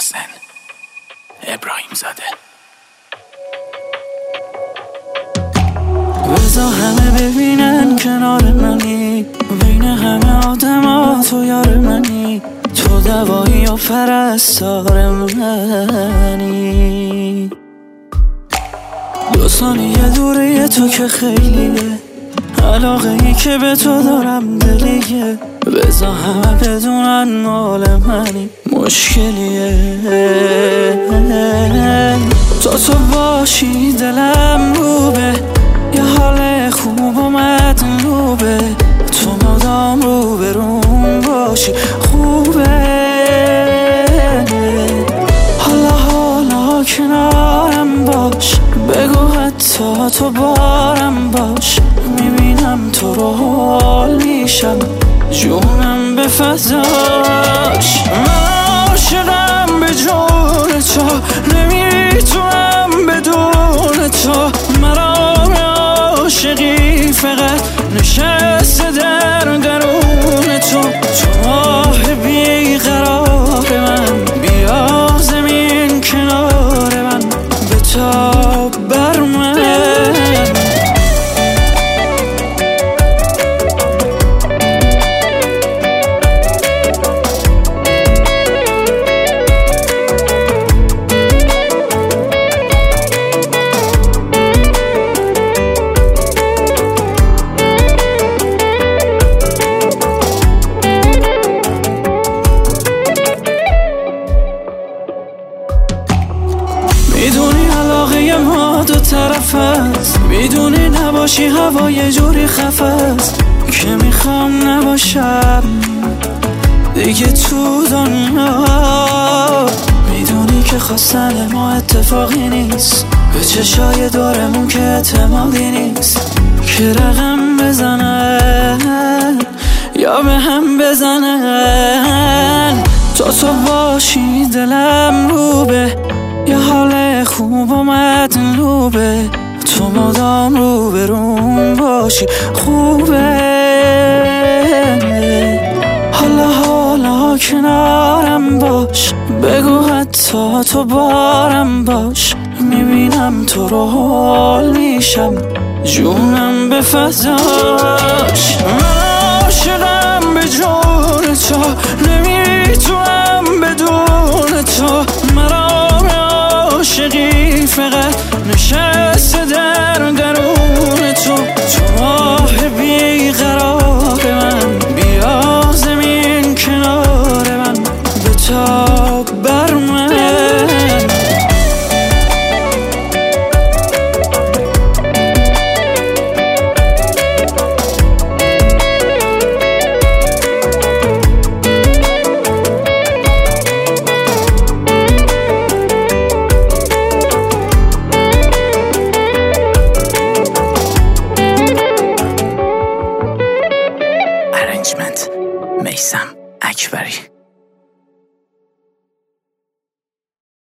محسن ابراهیم زاده. بذار همه ببینن کنار منی، بین همه آدم ها تو یار منی، تو دوایی و پرستار منی. 2 ثانیه دوره تو که خیلیه، علاقه ای که به تو دارم دلیه. بذار همه بدونن مال منی، مشکلیه. تو باشی دلم روبه، یه حال خوب و مطلوبه، تو مدام روبروم باشی خوبه. حالا کنارم باش، بگو حتی تو بارم باش، میبینم تو رو حال میشم، جونم به فضاش. من عاشقم به جون تو، نمیتونم بدون تو. مرا عاشقی فقط نشسته در درون تو. تو ماه بیقرار من، بیا زمین کنار من، بتاب بر من. میدونی علاقه ما 2 طرف است، میدونی نباشی هوا یه جوری خفه است که میخوام نباشم دیگه تو دنیا. میدونی که خواستن ما اتفاقی نیست، به چشای دورمون که اعتمادی نیست، که رقم بزنن یا به هم بزنن. تو باشی دلم روبه، یه حال خوب و مطلوبه، تو مدام روبروم باشی خوبه. حالا کنارم باش، بگو حتی تو بارم باش، میبینم تو رو حال میشم، جونم به فضاش. من عاشقم به جون تو، نمیتونم بدون تو. مرا عاشقی فقط نشسته در درون تو. تو ماه بیقرار من، بیا زمین کنار من، بتاب بر من. میثم اکبری.